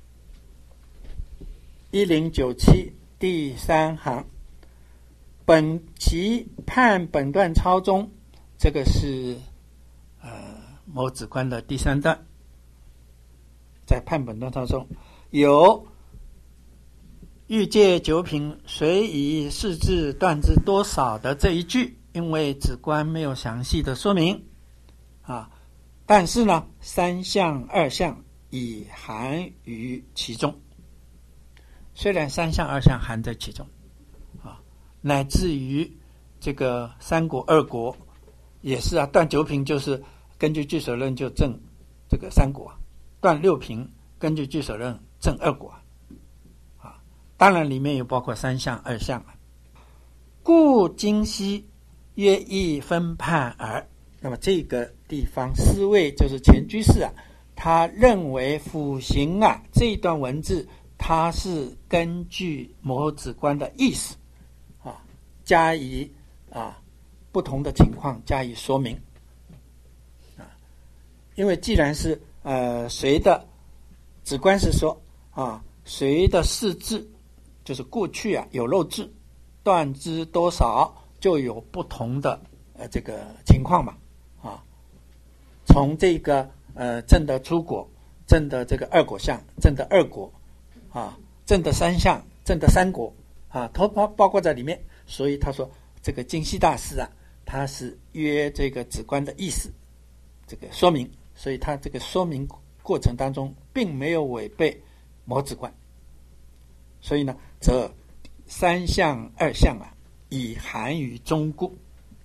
一零九七第三行，本其判本段抄中，这个是呃某子观的第三段，在判本段抄中有欲界九品随以是智断之多少的这一句，因为子观没有详细的说明啊，但是呢，三项二项已含于其中。虽然三项二项含在其中啊，乃至于这个三果二果也是啊，断九品就是根据俱舍论就证这个三果，断六品根据俱舍论证二果啊，当然里面有包括三项二项啊。故今悉约一分判耳。那么这个地方思维就是前居士啊，他认为辅行啊这一段文字，它是根据摩子观的意思啊，加以啊不同的情况加以说明啊。因为既然是呃谁的子观是说啊，谁的事智就是过去啊有漏智断之多少，就有不同的呃这个情况嘛啊。从这个呃证的出果、证的这个二果相、证的二果啊、证的三相、证的三果啊，都包包括在里面。所以他说这个净悉大师啊，他是约这个止观的意思这个说明，所以他这个说明过程当中并没有违背摩止观，所以呢，则三项二项啊已含于中故，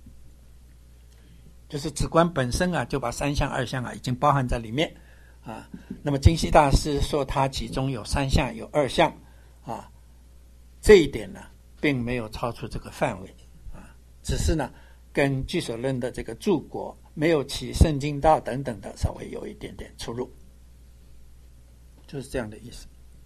就是止观本身啊就把三项二项啊已经包含在里面啊。那么净悉大师说他其中有三项有二项啊，这一点呢并没有超出这个范围啊，只是呢跟俱舍论的这个注果没有起圣经道等等的稍微有一点点出入，就是这样的意思。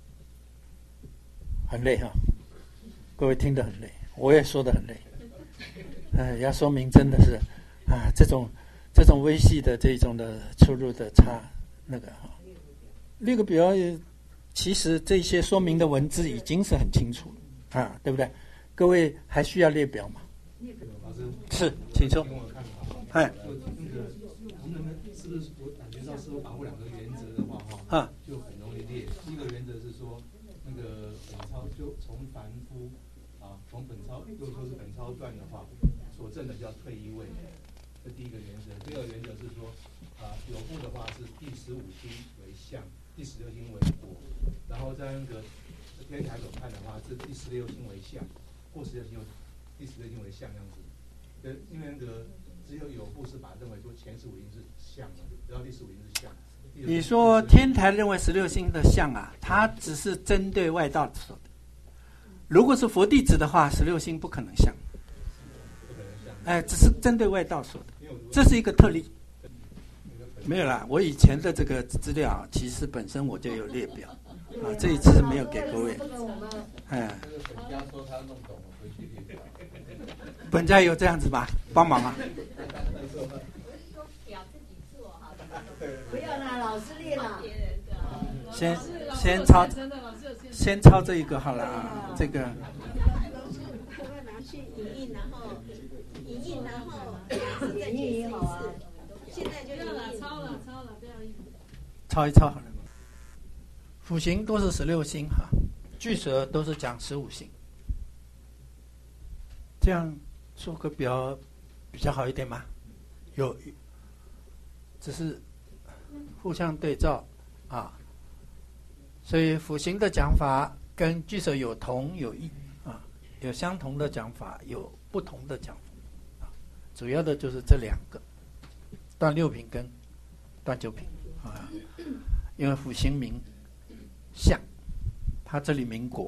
很累哈、啊，各位听得很累，我也说得很累。呃，要说明真的是啊，这种这种微细的这种的出入的差那个哈，列个表，其实这些说明的文字已经是很清楚了啊，对不对？各位还需要列表吗？ 老师是，请说。哎， 我们是不是我感觉到是我把握两个原则的话哈，啊，就很容易列。第一个原则是说，那个本抄就从凡夫啊，从本抄，如果说是本抄段的话，所证的叫退一位，这第一个原则。第二个原则是说，啊，有部的话是第十五星为相，第十六星为果，然后在那个天台所看的话是第十六星为相，或十六星为第十六星为相这样子。对，因为那个只有有部是把认为说前十五星是相嘛，然后第十五星是相。 你说天台认为十六星的相啊，它只是针对外道说的。如果是佛弟子的话，十六星不可能相。哎，只是针对外道说的，这是一个特例。没有啦，我以前的这个资料其实本身我就有列表啊，这一次没有给各位。哎， 本家说他弄懂了，回去列表。 本家有这样子吧？帮忙啊！ 不要啦，老师列了。 先先抄，先抄这一个好了啊，这个。 拿去影印，然后影印，然后再影印好啊。现在就影印。抄了，抄了，不要印。 抄一抄好了。辅行都是十六星哈，俱舍都是讲十五星，这样做个表比较好一点嘛？有，只是互相对照啊。 所以辅行的讲法跟俱舍有同有异啊，有相同的讲法，有不同的讲法啊，主要的就是这两个，断六品跟断九品啊。因为辅行明相，他这里明果，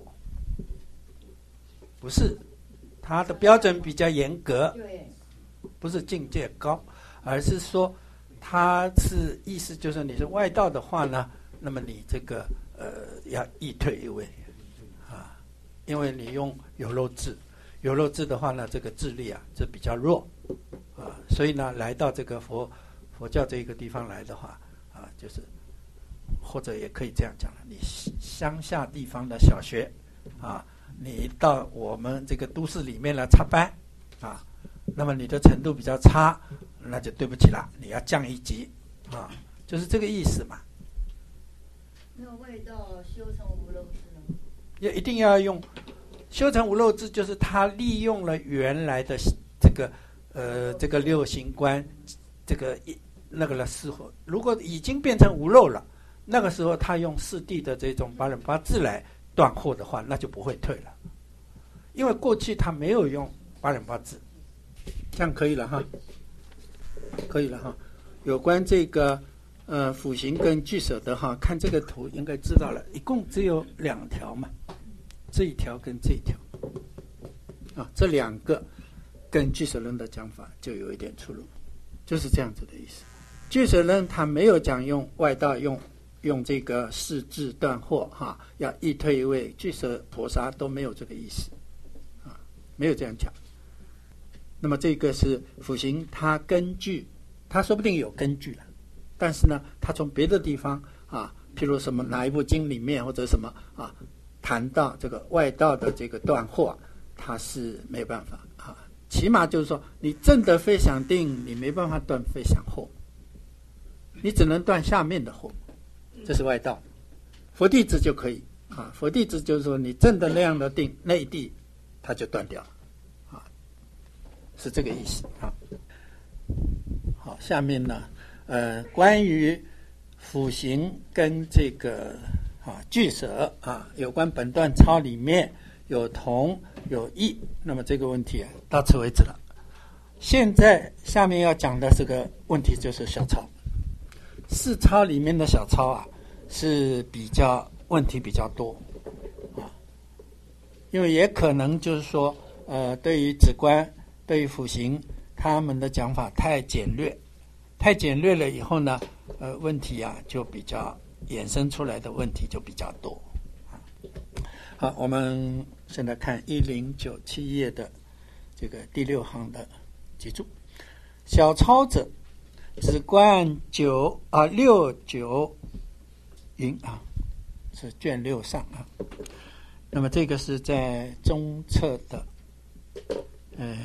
不是他的标准比较严格，不是境界高，而是说他是意思就是你是外道的话呢，那么你这个呃要易退一位啊，因为你用有漏智，有漏智的话呢，这个智力啊是比较弱啊，所以呢来到这个佛佛教这个地方来的话啊，就是或者也可以这样讲了，你乡下地方的小学啊，你到我们这个都市里面来插班啊，那么你的程度比较差，那就对不起了，你要降一级啊，就是这个意思嘛。 那味道修成无漏智呢？ 也一定要用修成无漏智，就是他利用了原来的这个呃这个六行观，这个那个了时候，如果已经变成无漏了，那个时候他用四谛的这种八忍八智来断惑的话，那就不会退了，因为过去他没有用八忍八智，这样可以了哈，可以了哈。有关这个呃辅行跟俱舍的哈，看这个图应该知道了，一共只有两条嘛，这一条跟这一条啊，这两个跟俱舍论的讲法就有一点出入，就是这样子的意思。俱舍论他没有讲用外道用用这个四智断惑哈，要易退一位，俱舍婆沙都没有这个意思啊，没有这样讲。那么这个是辅行，他根据他说不定有根据了，但是呢，他从别的地方啊，譬如什么哪一部经里面或者什么啊，谈到这个外道的这个断惑，他是没有办法啊。起码就是说，你证得非想定，你没办法断非想惑，你只能断下面的惑，这是外道。佛弟子就可以啊，佛弟子就是说，你证得那样的定，那一地他就断掉了啊，是这个意思啊。好，下面呢，呃，关于辅行跟这个啊俱舍啊，有关本段抄里面有同有异，那么这个问题、啊、到此为止了。现在下面要讲的这个问题就是小抄，四抄里面的小抄啊是比较问题比较多啊，因为也可能就是说，呃，对于止观、对于辅行，他们的讲法太简略，太简略了以后呢，呃，问题啊就比较衍生出来的问题就比较多。好，我们现在看一零九七页的这个第六行的记住，小抄者，止观九啊六九云啊，是卷六上啊。那么这个是在中册的，呃，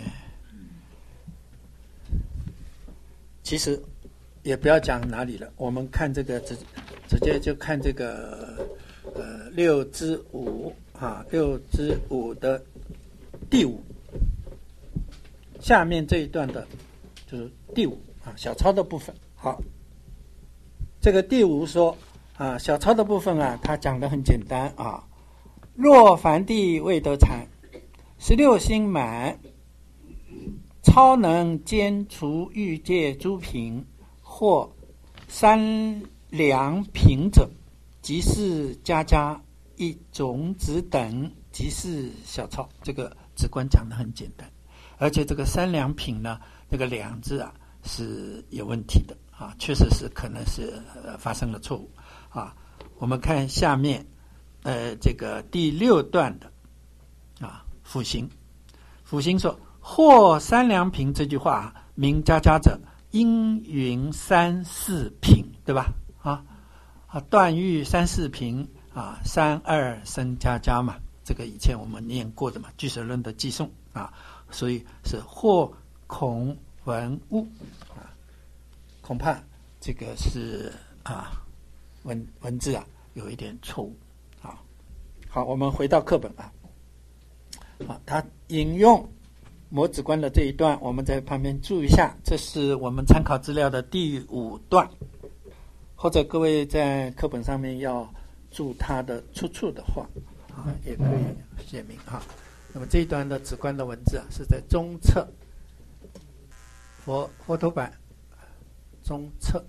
其实也不要讲哪里了，我们看这个直直接就看这个呃六之五啊，六之五的第五，下面这一段的就是第五啊，小抄的部分。好，这个第五说啊，小抄的部分啊，它讲得很简单啊。若凡地未得禅，十六心满，超能兼除欲界诸品，或三两品者，即是家家一种子等，即是小抄。这个止观讲得很简单，而且这个三两品呢，这个两字啊是有问题的啊，确实是可能是、呃、发生了错误啊。我们看下面呃这个第六段的啊辅行，辅行说或三两品这句话，名家家者应云三四品，对吧？啊啊，断欲三四品啊，三二生家家嘛，这个以前我们念过的嘛，俱舍论的寄送啊，所以是或恐文物啊，恐怕这个是啊文文字啊有一点错误啊。好，我们回到课本啊，好，他引用摩止观的这一段，我们在旁边注意一下，这是我们参考资料的第五段，或者各位在课本上面要注它的出处的话啊，也可以写明哈。那么这一段的直观的文字啊，是在中册佛佛头版中册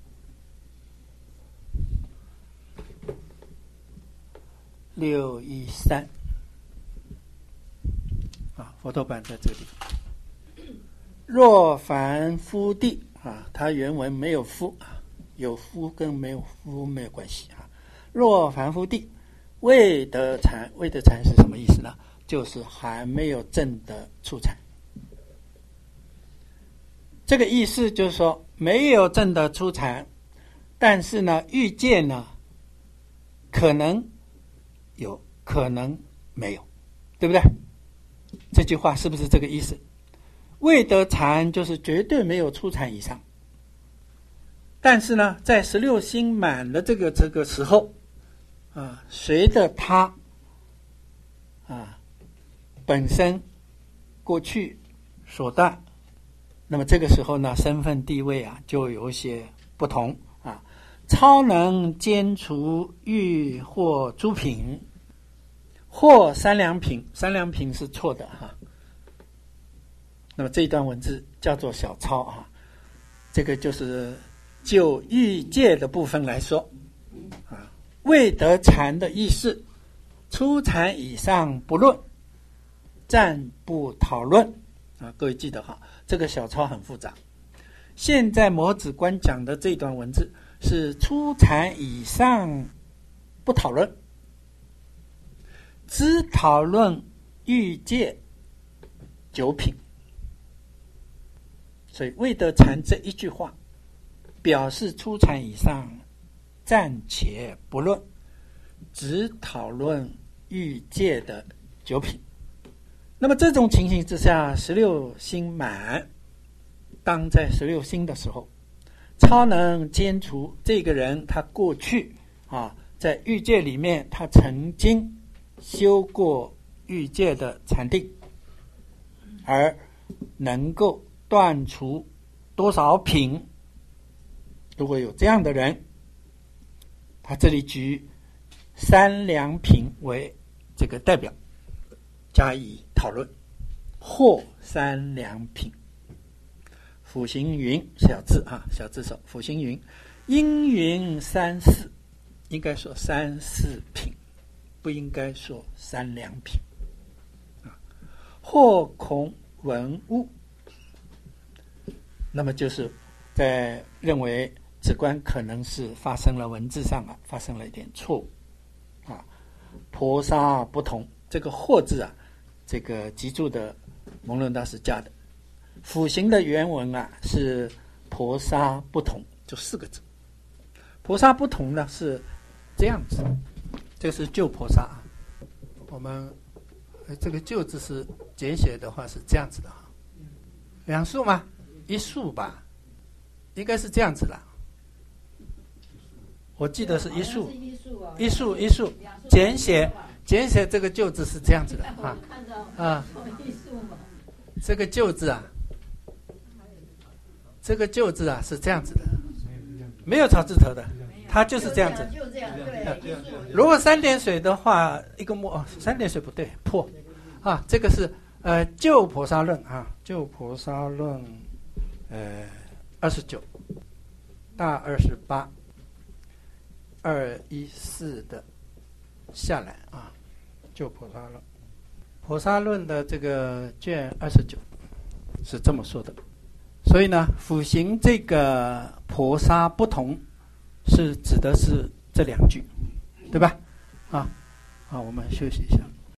六一三啊，佛头版在这里。若凡夫地啊，它原文没有夫啊，有夫跟没有夫没有关系啊。若凡夫地未得禅，未得禅是什么意思呢？就是还没有证得初禅。这个意思就是说，没有证得初禅，但是呢，欲界呢，可能有，可能没有，对不对？这句话是不是这个意思？未得禅就是绝对没有初禅以上，但是呢，在十六星满的这个这个时候啊，随着他啊本身过去所断，那么这个时候呢，身份地位啊就有一些不同啊。超能兼除欲或诸品，或三良品，三良品是错的哈。那么这一段文字叫做小超啊，这个就是就欲界的部分来说啊，未得禅的意思，初禅以上不论，暂不讨论啊。各位记得哈，这个小抄很复杂。现在摩子观讲的这段文字是初禅以上不讨论，只讨论欲界九品。所以未得禅这一句话表示初禅以上暂且不论，只讨论欲界的九品。那么这种情形之下，十六星满，当在十六星的时候，超能兼除这个人，他过去啊在欲界里面，他曾经修过欲界的禅定，而能够断除多少品？如果有这样的人，他这里举三良品为这个代表加以讨论。或三良品，辅行云小字啊，小字首辅行云，应云三四，应该说三四品，不应该说三良品啊。或恐文物，那么就是在认为此观可能是发生了文字上啊发生了一点错误啊。婆沙不同，这个或字啊，这个集注的蒙论大师加的，辅行的原文啊是婆沙不同，就四个字。婆沙不同呢是这样子，这个是旧婆沙啊。我们这个旧字是简写的话是这样子的哈，两竖吗？一竖吧，应该是这样子的。我记得是一竖，一竖一竖，简写简写这个旧字是这样子的啊啊，这个旧字啊，这个旧字啊是这样子的，没有草字头的，它就是这样子。如果三点水的话，一个墨，三点水不对，破啊，这个是呃旧婆沙论啊，旧婆沙论呃二十九大二十八二一四的下来啊，旧婆沙论，婆沙论的这个卷二十九是这么说的。所以呢，辅行这个婆沙不同，是指的是这两句，对吧？啊，好，我们休息一下。